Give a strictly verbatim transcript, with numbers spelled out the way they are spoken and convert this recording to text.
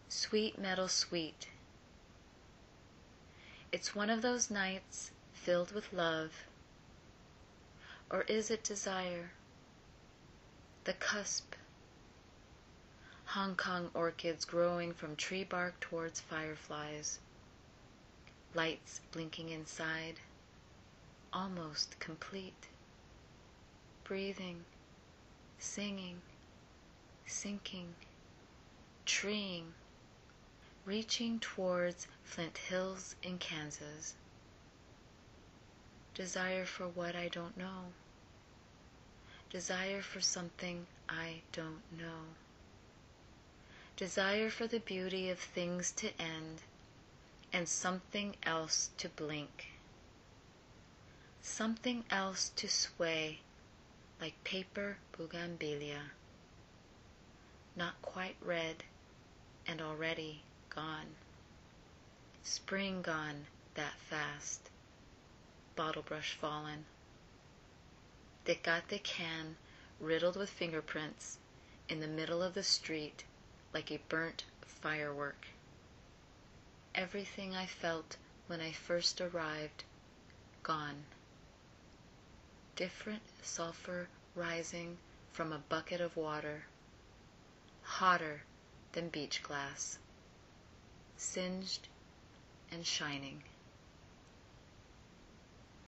Sweet Metal Sweet. It's one of those nights filled with love, or is it desire? The cusp. Hong Kong orchids growing from tree bark towards fireflies. Lights blinking inside, almost complete. Breathing, singing, sinking, treeing, reaching towards Flint Hills in Kansas. Desire for what I don't know. Desire for something I don't know. Desire for the beauty of things to end and something else to blink. Something else to sway like paper bougainvillea. Not quite red and already gone. Spring gone that fast. Bottle brush fallen. Tecate can riddled with fingerprints in the middle of the street like a burnt firework. Everything I felt when I first arrived, gone. Different sulfur rising from a bucket of water, hotter than beach glass, singed and shining.